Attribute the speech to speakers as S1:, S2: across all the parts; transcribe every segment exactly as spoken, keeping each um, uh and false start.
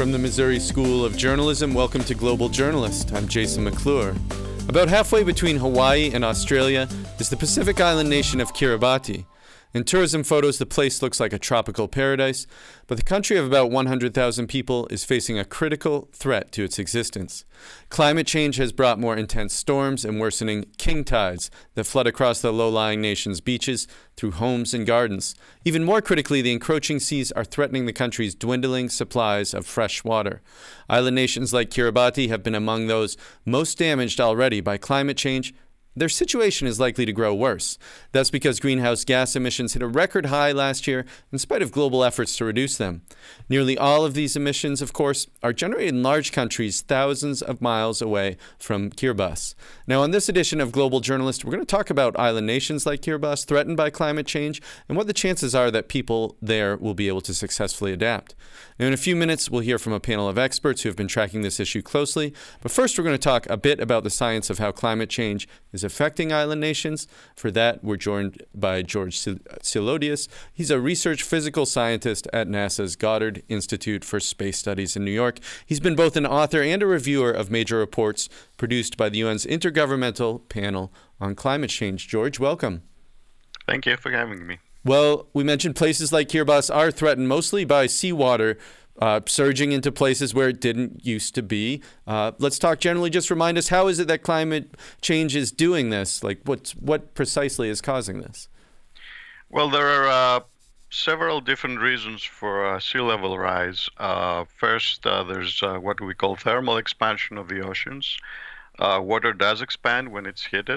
S1: From the Missouri School of Journalism, welcome to Global Journalist. I'm Jason McClure. About halfway between Hawaii and Australia is the Pacific island nation of Kiribati. In tourism photos, the place looks like a tropical paradise, but the country of about one hundred thousand people is facing a critical threat to its existence. Climate change has brought more intense storms and worsening king tides that flood across the low-lying nation's beaches through homes and gardens. Even more critically, the encroaching seas are threatening the country's dwindling supplies of fresh water. Island nations like Kiribati have been among those most damaged already by climate change. Their situation is likely to grow worse. That's because greenhouse gas emissions hit a record high last year in spite of global efforts to reduce them. Nearly all of these emissions, of course, are generated in large countries thousands of miles away from Kiribati. Now, on this edition of Global Journalist, we're going to talk about island nations like Kiribati threatened by climate change and what the chances are that people there will be able to successfully adapt. Now, in a few minutes, we'll hear from a panel of experts who have been tracking this issue closely. But first, we're going to talk a bit about the science of how climate change is affecting island nations. For that, we're joined by George Silodius. He's a research physical scientist at NASA's Goddard Institute for Space Studies in New York. He's been both an author and a reviewer of major reports produced by the U N's Intergovernmental Panel on Climate Change. George, welcome.
S2: Thank you for having me.
S1: Well, we mentioned places like Kiribati are threatened mostly by seawater uh, surging into places where it didn't used to be. Uh, let's talk generally. Just remind us, how is it that climate change is doing this? Like, what's, what precisely is causing this?
S2: Well, there are uh, several different reasons for uh, sea level rise. Uh, first, uh, there's uh, what we call thermal expansion of the oceans. Uh, water does expand when it's heated.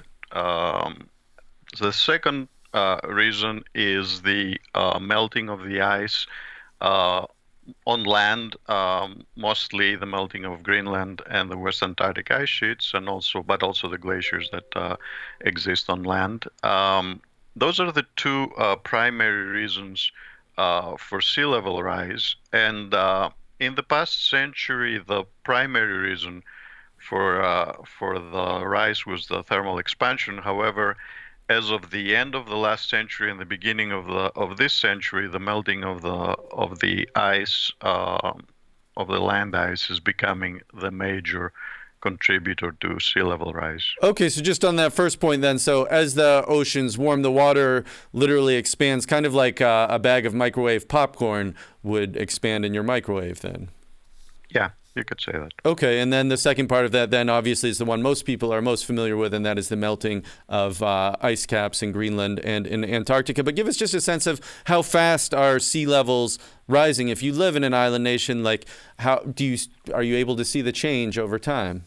S2: Um, the second Uh, reason is the uh, melting of the ice uh, on land, um, mostly the melting of Greenland and the West Antarctic ice sheets, and also, but also the glaciers that uh, exist on land. Um, those are the two uh, primary reasons uh, for sea level rise. And uh, in the past century, the primary reason for uh, for the rise was the thermal expansion. However, as of the end of the last century and the beginning of the of this century, the melting of the of the ice uh, of the land ice is becoming the major contributor to sea level rise.
S1: Okay, so just on that first point then, so as the oceans warm, the water literally expands, kind of like uh, a bag of microwave popcorn would expand in your microwave then.
S2: Yeah. You could say that.
S1: Okay, and then the second part of that then obviously is the one most people are most familiar with, and that is the melting of uh, ice caps in Greenland and in Antarctica. But give us just a sense of how fast are sea levels rising? If you live in an island nation, like how do you are you able to see the change over time?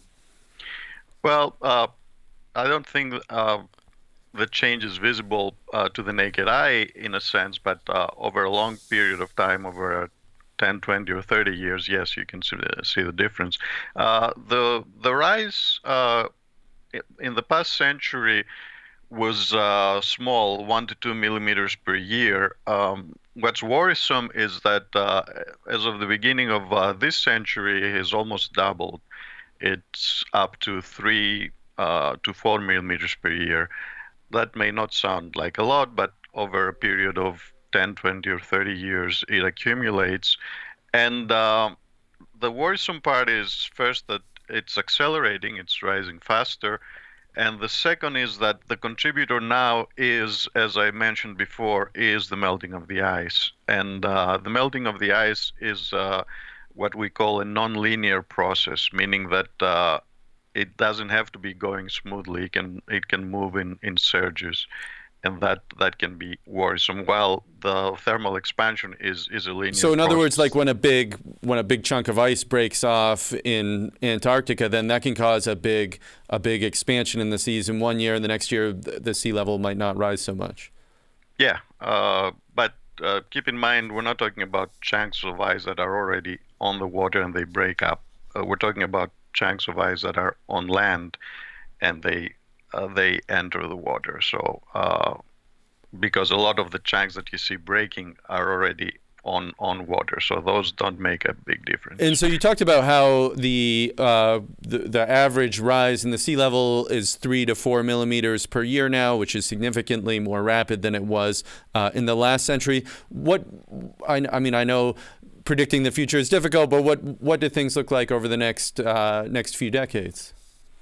S2: Well, uh, I don't think uh, the change is visible uh, to the naked eye in a sense, but uh, over a long period of time, over a ten, twenty, or thirty years, yes, you can see the, see the difference. Uh, the the rise uh, in the past century was uh, small, one to two millimeters per year. Um, what's worrisome is that uh, as of the beginning of uh, this century, it has almost doubled. It's up to three uh, to four millimeters per year. That may not sound like a lot, but over a period of ten, twenty, or thirty years, it accumulates. And uh, the worrisome part is first that it's accelerating, it's rising faster. And the second is that the contributor now is, as I mentioned before, is the melting of the ice. And uh, the melting of the ice is uh, what we call a non-linear process, meaning that uh, it doesn't have to be going smoothly. It can, it can move in, in surges. And that, that can be worrisome. While the thermal expansion is, is a linear
S1: So in other
S2: process.
S1: words, like when a big when a big chunk of ice breaks off in Antarctica, then that can cause a big a big expansion in the seas in one year, and the next year the sea level might not rise so much.
S2: Yeah, uh, but uh, keep in mind we're not talking about chunks of ice that are already on the water and they break up. Uh, we're talking about chunks of ice that are on land and they Uh, they enter the water. So uh, because a lot of the chunks that you see breaking are already on, on water, so those don't make a big difference.
S1: And so you talked about how the, uh, the the average rise in the sea level is three to four millimeters per year now, which is significantly more rapid than it was uh, in the last century. What I, I mean, I know predicting the future is difficult, but what what do things look like over the next uh, next few decades?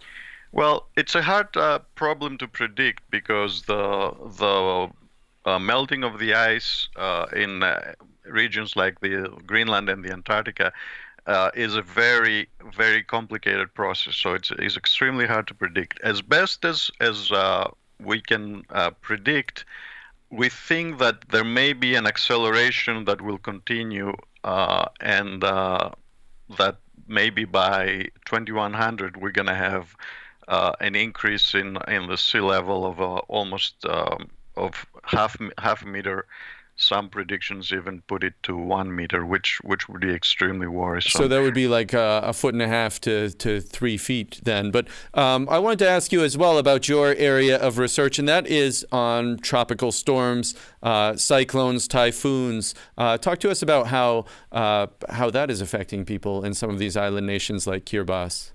S2: Well, it's a hard uh, problem to predict because the the uh, melting of the ice uh, in uh, regions like the Greenland and the Antarctica uh, is a very, very complicated process. So it's, it's extremely hard to predict. As best as as uh, we can uh, predict, we think that there may be an acceleration that will continue, uh, and uh, that maybe by twenty-one hundred we're going to have uh, an increase in in the sea level of uh, almost um, of half half a meter. Some predictions even put it to one meter, which which would be extremely worrisome.
S1: So that would be like a, a foot and a half to, to three feet then. But um, I wanted to ask you as well about your area of research, and that is on tropical storms, uh, cyclones, typhoons. Uh, talk to us about how uh, how that is affecting people in some of these island nations like Kiribati.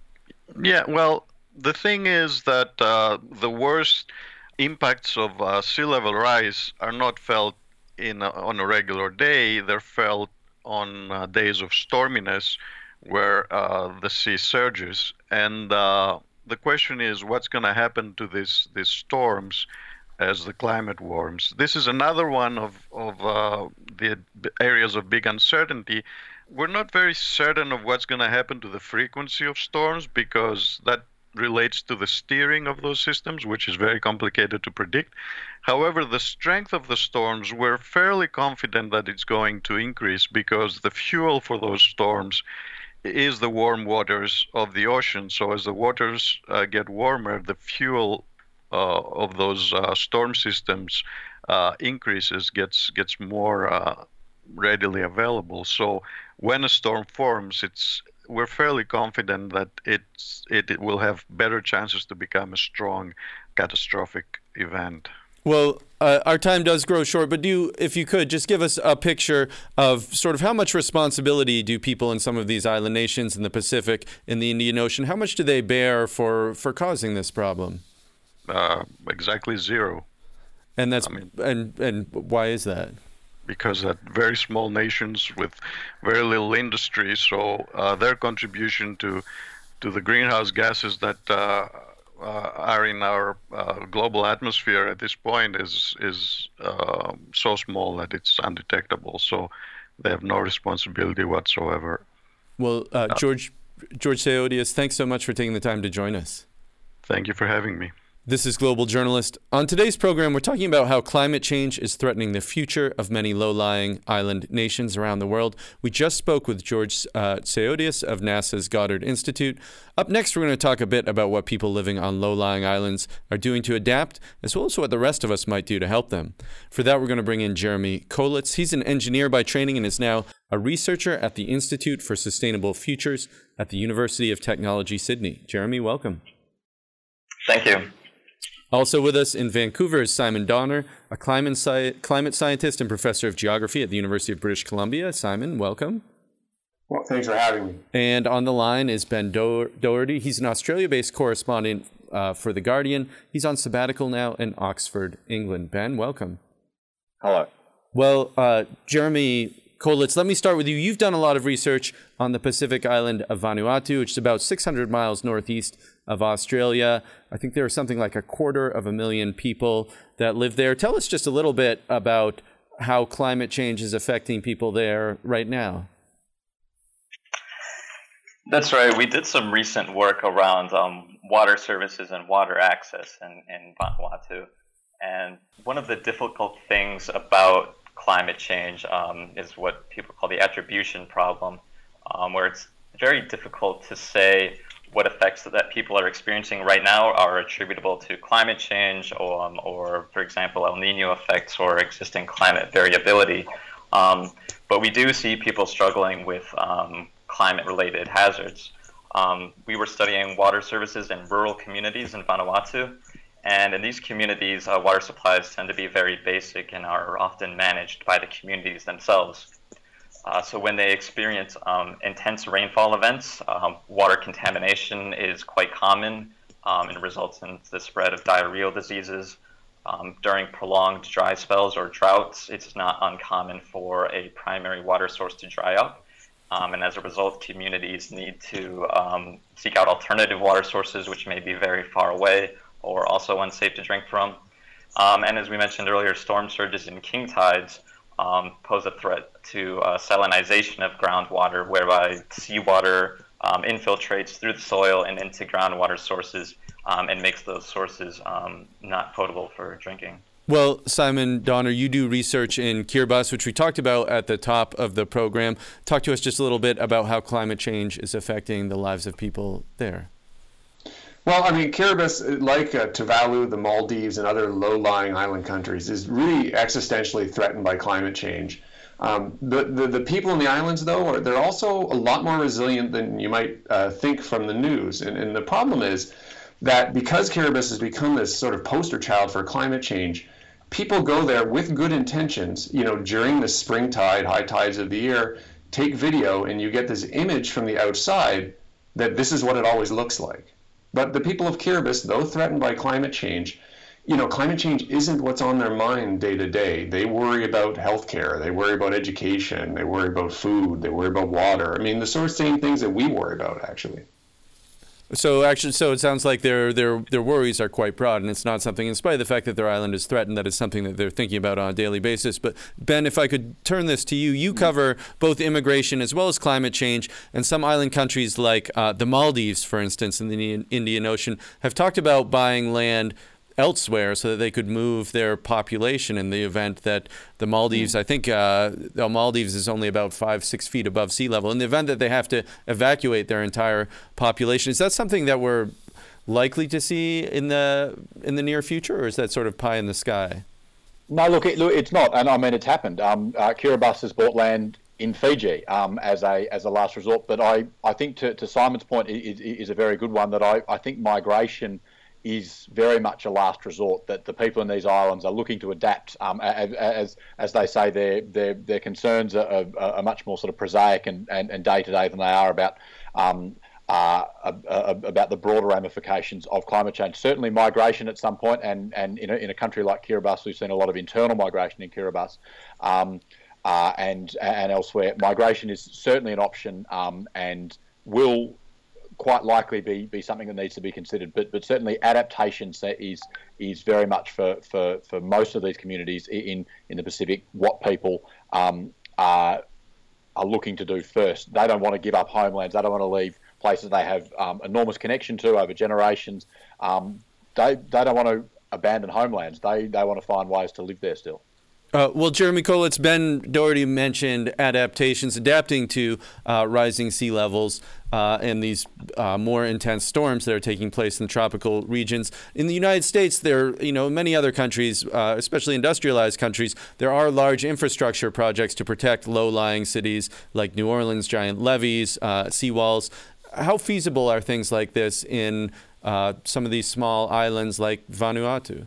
S2: Yeah, well, the thing is that uh, the worst impacts of uh, sea level rise are not felt in a, on a regular day. They're felt on uh, days of storminess where uh, the sea surges. And uh, the question is, what's going to happen to this, these storms as the climate warms? This is another one of, of uh, the areas of big uncertainty. We're not very certain of what's going to happen to the frequency of storms because that relates to the steering of those systems, which is very complicated to predict. However, the strength of the storms, we're fairly confident that it's going to increase because the fuel for those storms is the warm waters of the ocean. So as the waters uh, get warmer, the fuel uh, of those uh, storm systems uh, increases, gets gets more uh, readily available. So when a storm forms, it's we're fairly confident that it's, it, it will have better chances to become a strong catastrophic event.
S1: Well, uh, our time does grow short, but do you, if you could, just give us a picture of sort of how much responsibility do people in some of these island nations in the Pacific, in the Indian Ocean, how much do they bear for, for causing this problem?
S2: Uh, exactly zero.
S1: And that's
S2: I mean,
S1: and and why is that?
S2: Because that very small nations with very little industry, so uh, their contribution to to the greenhouse gases that uh, uh, are in our uh, global atmosphere at this point is is uh, so small that it's undetectable. So they have no responsibility whatsoever.
S1: Well, uh, George George Tseodias, thanks so much for taking the time to join us.
S2: Thank you for having me.
S1: This is Global Journalist. On today's program, we're talking about how climate change is threatening the future of many low-lying island nations around the world. We just spoke with George uh, Tseodias of NASA's Goddard Institute. Up next, we're going to talk a bit about what people living on low-lying islands are doing to adapt, as well as what the rest of us might do to help them. For that, we're going to bring in Jeremy Kolitz. He's an engineer by training and is now a researcher at the Institute for Sustainable Futures at the University of Technology, Sydney. Jeremy, welcome.
S3: Thank you.
S1: Also with us in Vancouver is Simon Donner, a climate, sci- climate scientist and professor of geography at the University of British Columbia. Simon, welcome.
S4: Well, thanks for having me.
S1: And on the line is Ben Do- Doherty. He's an Australia-based correspondent uh, for The Guardian. He's on sabbatical now in Oxford, England. Ben, welcome.
S3: Hello.
S1: Well, uh, Jeremy Kolitz, let me start with you. You've done a lot of research on the Pacific island of Vanuatu, which is about six hundred miles northeast of Australia. I think there are something like a quarter of a million people that live there. Tell us just a little bit about how climate change is affecting people there right now.
S3: That's right. We did some recent work around um, water services and water access in, in Vanuatu. And one of the difficult things about climate change um, is what people call the attribution problem, um, where it's very difficult to say what effects that people are experiencing right now are attributable to climate change or, um, or for example, El Nino effects or existing climate variability. Um, but we do see people struggling with um, climate-related hazards. Um, we were studying water services in rural communities in Vanuatu, and in these communities, uh, water supplies tend to be very basic and are often managed by the communities themselves. Uh, so when they experience um, intense rainfall events, um, water contamination is quite common um, and results in the spread of diarrheal diseases. um, during prolonged dry spells or droughts, it's not uncommon for a primary water source to dry up. Um, and as a result, communities need to um, seek out alternative water sources, which may be very far away or also unsafe to drink from. Um, and as we mentioned earlier, storm surges and king tides um, pose a threat to uh, salinization of groundwater, whereby seawater um, infiltrates through the soil and into groundwater sources um, and makes those sources um, not potable for drinking.
S1: Well, Simon Donner, you do research in Kiribati, which we talked about at the top of the program. Talk to us just a little bit about how climate change is affecting the lives of people there.
S4: Well, I mean, Kiribati, like uh, Tuvalu, the Maldives, and other low-lying island countries, is really existentially threatened by climate change. Um, the, the the people in the islands, though, are they're also a lot more resilient than you might uh, think from the news. And, and the problem is that because Kiribati has become this sort of poster child for climate change, people go there with good intentions, you know, during the spring tide, high tides of the year, take video, and you get this image from the outside that this is what it always looks like. But the people of Kiribati, though threatened by climate change, you know, climate change isn't what's on their mind day to day. They worry about healthcare, they worry about education, they worry about food, they worry about water. I mean, the sort of same things that we worry about, actually.
S1: So actually, so it sounds like their their their worries are quite broad, and it's not something, in spite of the fact that their island is threatened, that is something that they're thinking about on a daily basis. But Ben, if I could turn this to you, you cover both immigration as well as climate change, and some island countries like uh, the Maldives, for instance, in the Indian Ocean, have talked about buying land elsewhere so that they could move their population in the event that the Maldives, I think uh, the Maldives is only about five, six feet above sea level. In the event that they have to evacuate their entire population, is that something that we're likely to see in the in the near future, or is that sort of pie in the sky?
S5: No, look, it, look it's not, and I mean it's happened. Um, uh, Kiribati has bought land in Fiji um, as a as a last resort, but I, I think to, to Simon's point is, is a very good one, that I, I think migration is very much a last resort, that the people in these islands are looking to adapt. Um, as, as as they say, their their their concerns are, are, are much more sort of prosaic and, and, and day-to-day than they are about um, uh, about the broader ramifications of climate change. Certainly migration at some point, and, and in, a, in a country like Kiribati, we've seen a lot of internal migration in Kiribati um, uh, and, and elsewhere. Migration is certainly an option um, and will quite likely be, be something that needs to be considered, but but certainly adaptation is is very much for, for, for most of these communities in, in the Pacific what people um, are are looking to do first. They don't want to give up homelands. They don't want to leave places they have um, enormous connection to over generations. Um, they they don't want to abandon homelands. They they want to find ways to live there still.
S1: Uh, well, Jeremy Kolitz, Ben Doherty mentioned adaptations, adapting to uh, rising sea levels uh, and these uh, more intense storms that are taking place in the tropical regions. In the United States, there, you know, many other countries, uh, especially industrialized countries, there are large infrastructure projects to protect low-lying cities like New Orleans, giant levees, uh, seawalls. How feasible are things like this in uh, some of these small islands like Vanuatu?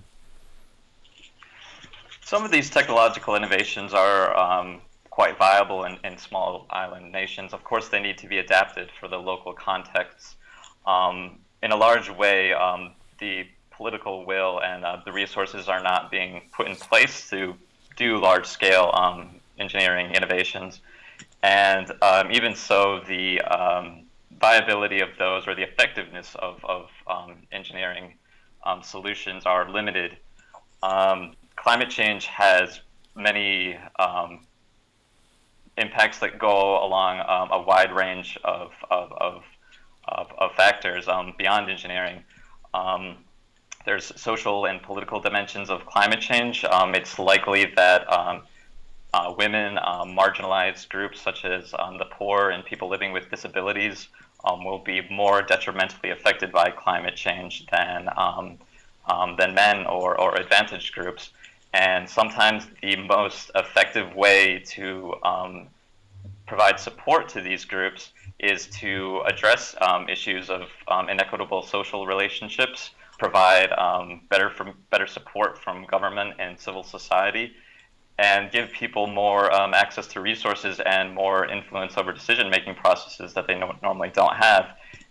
S3: Some of these technological innovations are um, quite viable in, in small island nations. Of course, they need to be adapted for the local contexts. Um, in a large way, um, the political will and uh, the resources are not being put in place to do large-scale um, engineering innovations. And um, even so, the um, viability of those, or the effectiveness of, of um, engineering um, solutions, are limited. Um, Climate change has many um, impacts that go along um, a wide range of of, of, of, of factors um, beyond engineering. Um, there's social and political dimensions of climate change. Um, it's likely that um, uh, women, um, marginalized groups such as um, the poor and people living with disabilities um, will be more detrimentally affected by climate change than um, um, than men or, or advantaged groups. And sometimes the most effective way to um, provide support to these groups is to address um, issues of um, inequitable social relationships, provide um, better from better support from government and civil society, and give people more um, access to resources and more influence over decision-making processes that they no- normally don't have.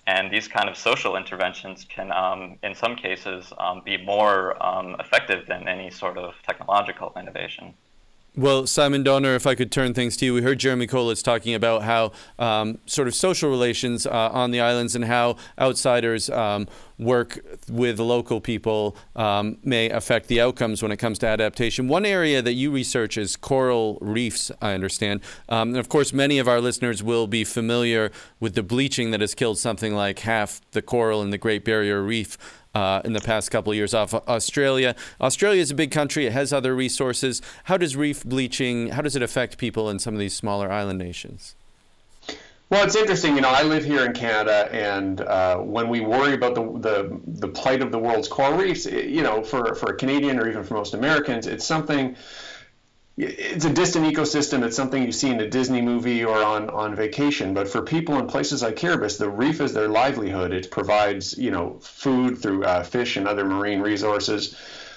S3: And these kind of social interventions can, um, in some cases, um, be more um, effective than any sort of technological innovation.
S1: Well, Simon Donner, if I could turn things to you, we heard Jeremy Kolitz talking about how um, sort of social relations uh, on the islands and how outsiders um, work with local people um, may affect the outcomes when it comes to adaptation. One area that you research is coral reefs, I understand. Um, and of course, many of our listeners will be familiar with the bleaching that has killed something like half the coral in the Great Barrier Reef Uh, in the past couple of years off Australia. Australia is a big country. It has other resources. How does reef bleaching, how does it affect people in some of these smaller island nations?
S4: Well, it's interesting. You know, I live here in Canada, and uh, when we worry about the, the the plight of the world's coral reefs, it, you know, for, for a Canadian or even for most Americans, it's something, it's a distant ecosystem. It's something you see in a Disney movie or on, on vacation. But for people in places like Kiribati, the reef is their livelihood. It provides, you know, food through uh, fish and other marine resources.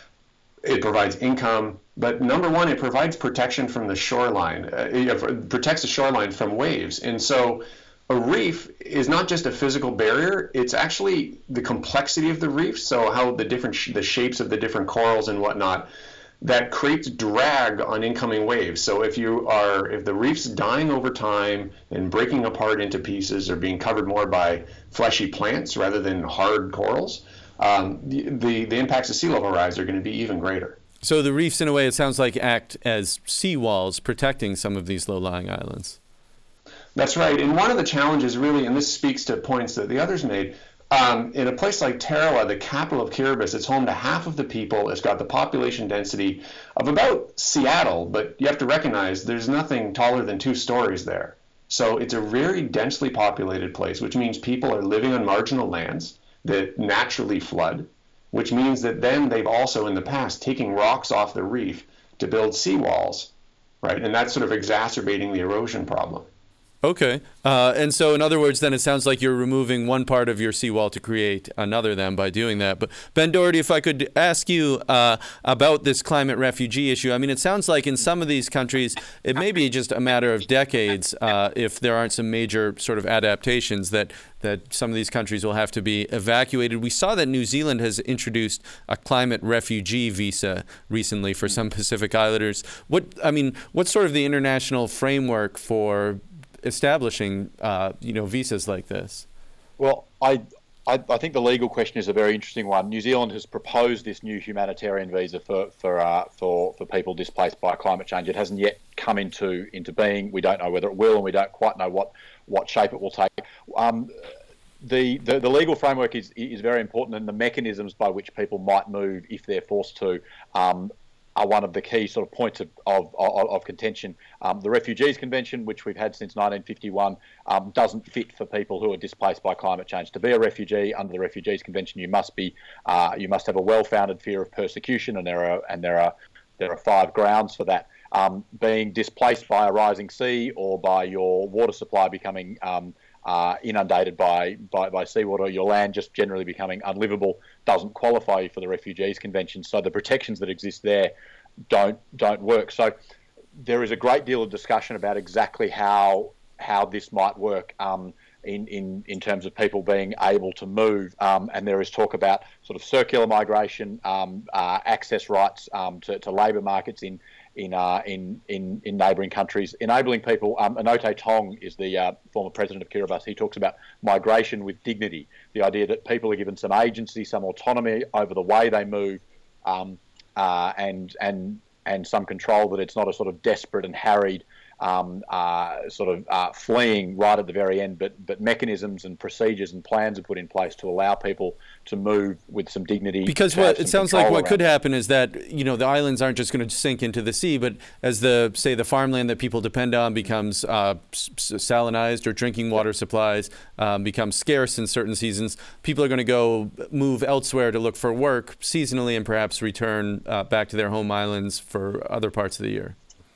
S4: It provides income. But number one, it provides protection from the shoreline. Uh, it protects the shoreline from waves. And so a reef is not just a physical barrier. It's actually the complexity of the reef. So how the different sh- the shapes of the different corals and whatnot that creates drag on incoming waves. So if you are, if the reef's dying over time and breaking apart into pieces or being covered more by fleshy plants rather than hard corals, um, the, the, the impacts of sea level rise are going to be even greater.
S1: So the reefs, in a way, it sounds like act as seawalls protecting some of these low-lying islands.
S4: That's right. And one of the challenges really, and this speaks to points that the others made, Um, in a place like Tarawa, the capital of Kiribati, it's home to half of the people. It's got the population density of about Seattle, but you have to recognize there's nothing taller than two stories there. So it's a very densely populated place, which means people are living on marginal lands that naturally flood, which means that then they've also in the past taken rocks off the reef to build seawalls, right? And that's sort of exacerbating the erosion problem.
S1: Okay. Uh, and so, in other words, then it sounds like you're removing one part of your seawall to create another then by doing that. But Ben Doherty, if I could ask you uh, about this climate refugee issue. I mean, it sounds like in some of these countries, it may be just a matter of decades uh, if there aren't some major sort of adaptations that, that some of these countries will have to be evacuated. We saw that New Zealand has introduced a climate refugee visa recently for some Pacific Islanders. What, I mean, what's sort of the international framework for establishing, uh, you know, visas like this?
S5: Well, I, I I think the legal question is a very interesting one. New Zealand has proposed this new humanitarian visa for for uh, for for people displaced by climate change. It hasn't yet come into into being. We don't know whether it will, and we don't quite know what what shape it will take. Um, the, the the legal framework is is very important, and the mechanisms by which people might move if they're forced to Um, are one of the key sort of points of, of, of, of contention. Um, the Refugees Convention, which we've had since nineteen fifty-one, um, doesn't fit for people who are displaced by climate change. To be a refugee under the Refugees Convention, you must be uh, you must have a well-founded fear of persecution, and there are and there are there are five grounds for that. Um, being displaced by a rising sea or by your water supply becoming um, uh, inundated by, by, by seawater, your land just generally becoming unlivable, doesn't qualify you for the Refugees Convention. So the protections that exist there don't don't work. So there is a great deal of discussion about exactly how how this might work um, in, in, in terms of people being able to move. Um, and there is talk about sort of circular migration, um, uh, access rights um, to, to labour markets in in uh, in in, in neighbouring countries, enabling people. Um, Anote Tong is the uh, former president of Kiribati. He talks about migration with dignity, the idea that people are given some agency, some autonomy over the way they move, um, uh, and and and some control, that it's not a sort of desperate and harried um, uh, sort of uh, fleeing right at the very end, but but mechanisms and procedures and plans are put in place to allow people to move with some dignity.
S1: Because what it sounds like what could happen is that, you know, the islands aren't just going to sink into the sea, but as the, say, the farmland that people depend on becomes uh, salinized, or drinking water supplies um, become scarce in certain seasons, people are going to go move elsewhere to look for work seasonally and perhaps return uh, back to their home islands for other parts of the year.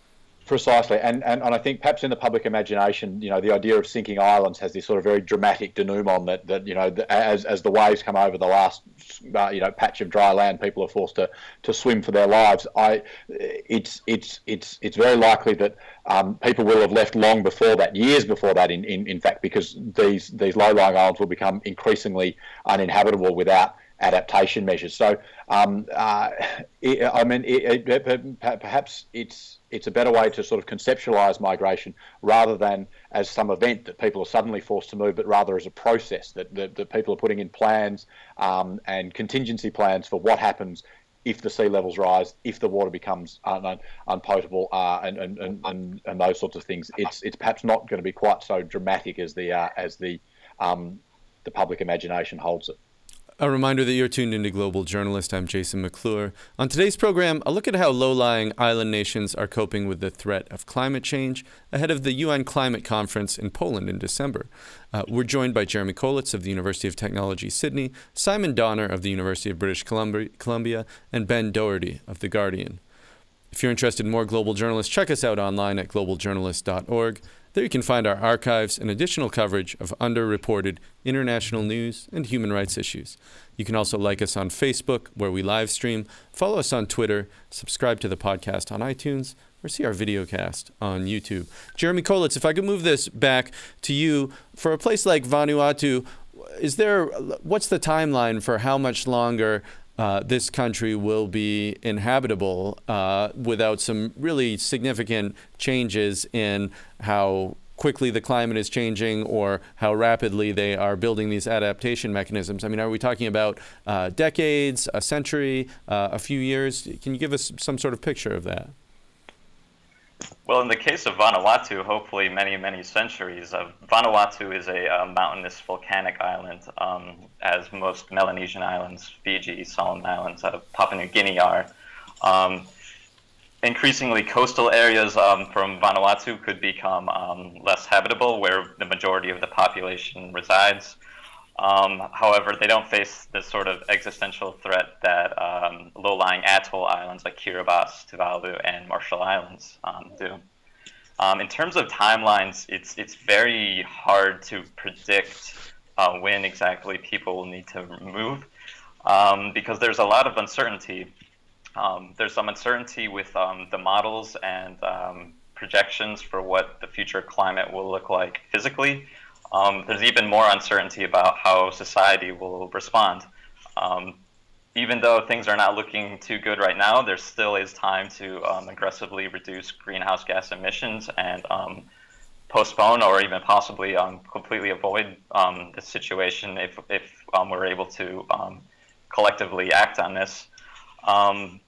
S5: Precisely, and, and and I think perhaps in the public imagination, you know, the idea of sinking islands has this sort of very dramatic denouement that, that you know, the, as as the waves come over the last, uh, you know, patch of dry land, people are forced to, to swim for their lives. I, it's it's it's it's very likely that um, people will have left long before that, years before that, in, in, in fact, because these these low-lying islands will become increasingly uninhabitable without adaptation measures. So, um, uh, it, I mean, it, it, perhaps it's it's a better way to sort of conceptualise migration rather than as some event that people are suddenly forced to move, but rather as a process that, that, that people are putting in plans um, and contingency plans for what happens if the sea levels rise, if the water becomes un- un- unpotable, uh, and, and, and, and, and those sorts of things. It's it's perhaps not going to be quite so dramatic as the uh, as the um, the public imagination holds it.
S1: A reminder that you're tuned into Global Journalist. I'm Jason McClure. On today's program, a look at how low-lying island nations are coping with the threat of climate change ahead of the U N Climate Conference in Poland in December. Uh, we're joined by Jeremy Kolitz of the University of Technology, Sydney, Simon Donner of the University of British Columbia, and Ben Doherty of The Guardian. If you're interested in more Global Journalists, check us out online at global journalist dot org. There you can find our archives and additional coverage of underreported international news and human rights issues. You can also like us on Facebook, where we live stream, follow us on Twitter, subscribe to the podcast on iTunes, or see our videocast on YouTube. Jeremy Kolitz, if I could move this back to you, for a place like Vanuatu, is there, what's the timeline for how much longer Uh, this country will be inhabitable uh, without some really significant changes in how quickly the climate is changing or how rapidly they are building these adaptation mechanisms? I mean, are we talking about uh, decades, a century, uh, a few years? Can you give us some sort of picture of that?
S3: Well, in the case of Vanuatu, hopefully many, many centuries. Uh, Vanuatu is a uh, mountainous volcanic island, um, as most Melanesian islands, Fiji, Solomon Islands, out of Papua New Guinea are. Um, increasingly, coastal areas um, from Vanuatu could become um, less habitable, where the majority of the population resides. Um, however, they don't face the sort of existential threat that um, low-lying atoll islands like Kiribati, Tuvalu, and Marshall Islands um, do. Um, in terms of timelines, it's it's very hard to predict uh, when exactly people will need to move, um, because there's a lot of uncertainty. Um, there's some uncertainty with um, the models and um, projections for what the future climate will look like physically. Um, there's even more uncertainty about how society will respond. Um, even though things are not looking too good right now, there still is time to um, aggressively reduce greenhouse gas emissions and um, postpone or even possibly um, completely avoid um, this situation if, if um, we're able to um, collectively act on this. Um,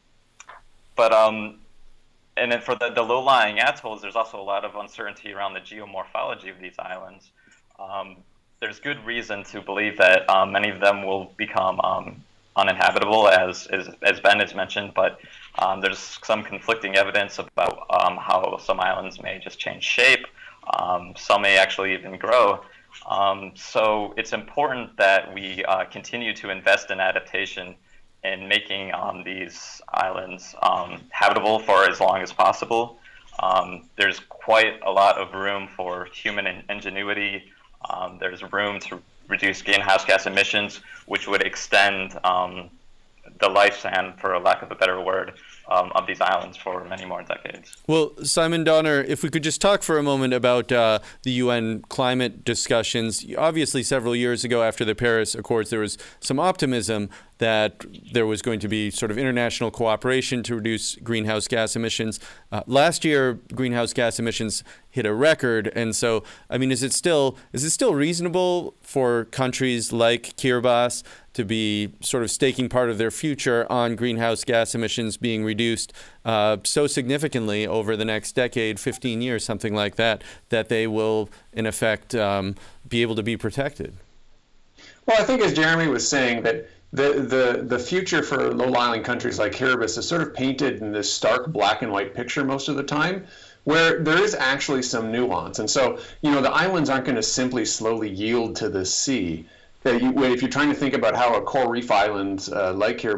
S3: but um, and then for the, the low-lying atolls, there's also a lot of uncertainty around the geomorphology of these islands. Um, there's good reason to believe that um, many of them will become um, uninhabitable, as, as as Ben has mentioned, but um, there's some conflicting evidence about um, how some islands may just change shape. Um, some may actually even grow. Um, so it's important that we uh, continue to invest in adaptation and making um, these islands um, habitable for as long as possible. Um, there's quite a lot of room for human ingenuity. Um, there's room to reduce greenhouse gas emissions, which would extend um, the lifespan, for a lack of a better word, um, of these islands for many more decades.
S1: Well, Simon Donner, if we could just talk for a moment about uh, the U N climate discussions. Obviously, several years ago after the Paris Accords, there was some optimism that there was going to be sort of international cooperation to reduce greenhouse gas emissions. Uh, last year, greenhouse gas emissions hit a record, and so, I mean, is it still is it still reasonable for countries like Kiribati to be sort of staking part of their future on greenhouse gas emissions being reduced uh, so significantly over the next decade, fifteen years, something like that, that they will, in effect, um, be able to be protected?
S4: Well, I think, as Jeremy was saying, that the the the future for low-lying countries like Kiribati is sort of painted in this stark black and white picture most of the time, where there is actually some nuance. And so, you know, the islands aren't going to simply slowly yield to the sea. If you're trying to think about how a coral reef island uh, like Kiribati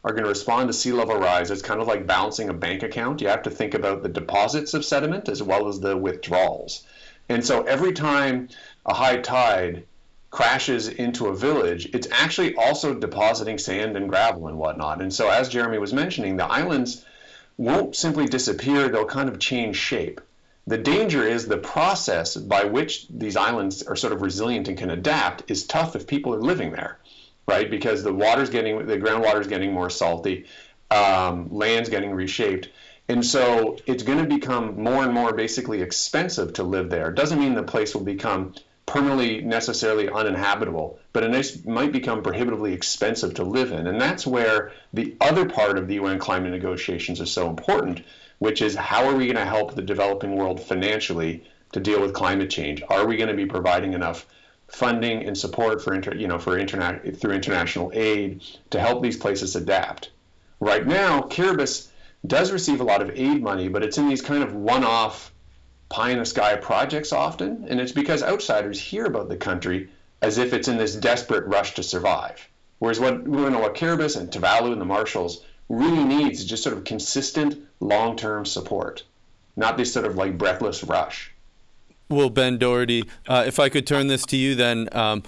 S4: are going to respond to sea level rise. It's kind of like balancing a bank account. You have to think about the deposits of sediment as well as the withdrawals. And so every time a high tide crashes into a village, it's actually also depositing sand and gravel and whatnot. And so as Jeremy was mentioning, the islands won't simply disappear, they'll kind of change shape. The danger is the process by which these islands are sort of resilient and can adapt is tough if people are living there, right? Because the water's getting, the groundwater's getting more salty, um, land's getting reshaped. And so it's going to become more and more basically expensive to live there. It doesn't mean the place will become permanently necessarily uninhabitable, but it might become prohibitively expensive to live in. And that's where the other part of the U N climate negotiations is so important, which is how are we going to help the developing world financially to deal with climate change? Are we going to be providing enough funding and support for inter, you know, for interna- through international aid to help these places adapt? Right now, Kiribati does receive a lot of aid money, but it's in these kind of one-off pie-in-the-sky projects often, and it's because outsiders hear about the country as if it's in this desperate rush to survive. Whereas what, you know, what Kiribati and Tuvalu and the Marshalls really needs is just sort of consistent long-term support, not this sort of like breathless rush.
S1: Well, Ben Doherty, uh, if I could turn this to you then, um,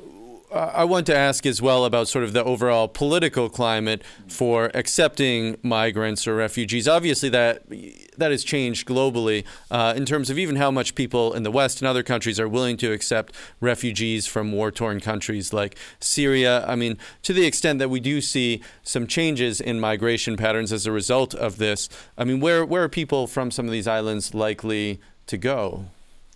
S1: I want to ask as well about sort of the overall political climate for accepting migrants or refugees. Obviously, that that has changed globally uh, in terms of even how much people in the West and other countries are willing to accept refugees from war-torn countries like Syria. I mean, to the extent that we do see some changes in migration patterns as a result of this, I mean, where, where are people from some of these islands likely to go?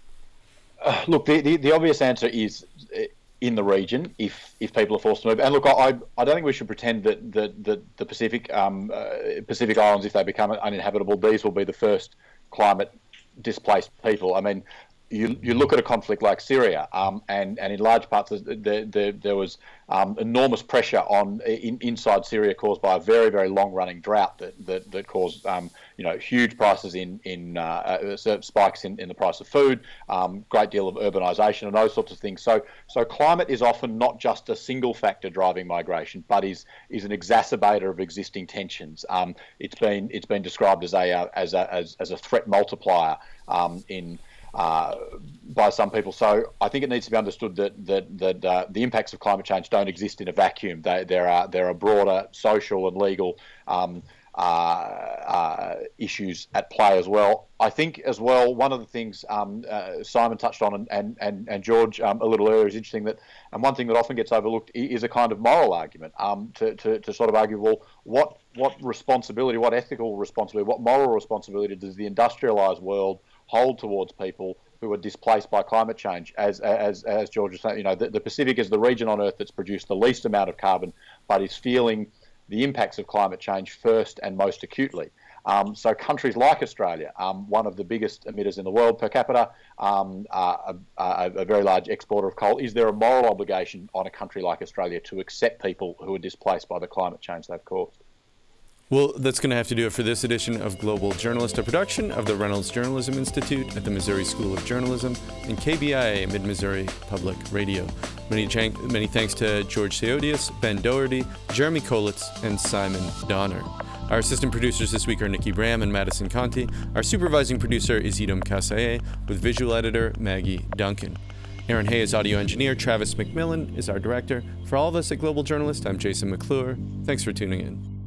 S5: Uh, look, the, the, the obvious answer is in the region if if people are forced to move. And look, I I don't think we should pretend that that, that the Pacific um, uh, Pacific Islands, if they become uninhabitable, these will be the first climate displaced people. I mean, you you look at a conflict like Syria, um, and and in large parts there there, there was um, enormous pressure on in, inside Syria caused by a very very long running drought that that, that caused um, you know huge prices in in uh, uh, spikes in, in the price of food, um, great deal of urbanisation and those sorts of things. So so climate is often not just a single factor driving migration, but is is an exacerbator of existing tensions. Um, it's been it's been described as a uh, as a as, as a threat multiplier um, in. Uh, by some people. So I think it needs to be understood that that, that uh, the impacts of climate change don't exist in a vacuum. They, there are there are broader social and legal um, uh, uh, issues at play as well. I think as well, one of the things um, uh, Simon touched on and and, and, and George um, a little earlier is interesting that, and one thing that often gets overlooked is a kind of moral argument um, to, to, to sort of argue, well, what what responsibility, what ethical responsibility, what moral responsibility does the industrialised world hold towards people who are displaced by climate change? As as as George was saying, you know, the, the Pacific is the region on Earth that's produced the least amount of carbon, but is feeling the impacts of climate change first and most acutely. Um, so countries like Australia, um, one of the biggest emitters in the world per capita, um, uh, a, a, a very large exporter of coal, is there a moral obligation on a country like Australia to accept people who are displaced by the climate change they've caused?
S1: Well, that's going to have to do it for this edition of Global Journalist, a production of the Reynolds Journalism Institute at the Missouri School of Journalism and K B I A, Mid-Missouri Public Radio. Many, many thanks to George Theodius, Ben Doherty, Jeremy Kolitz, and Simon Donner. Our assistant producers this week are Nikki Bram and Madison Conti. Our supervising producer is Edom Kasaye, with visual editor Maggie Duncan. Aaron Hay is audio engineer. Travis McMillan is our director. For all of us at Global Journalist, I'm Jason McClure. Thanks for tuning in.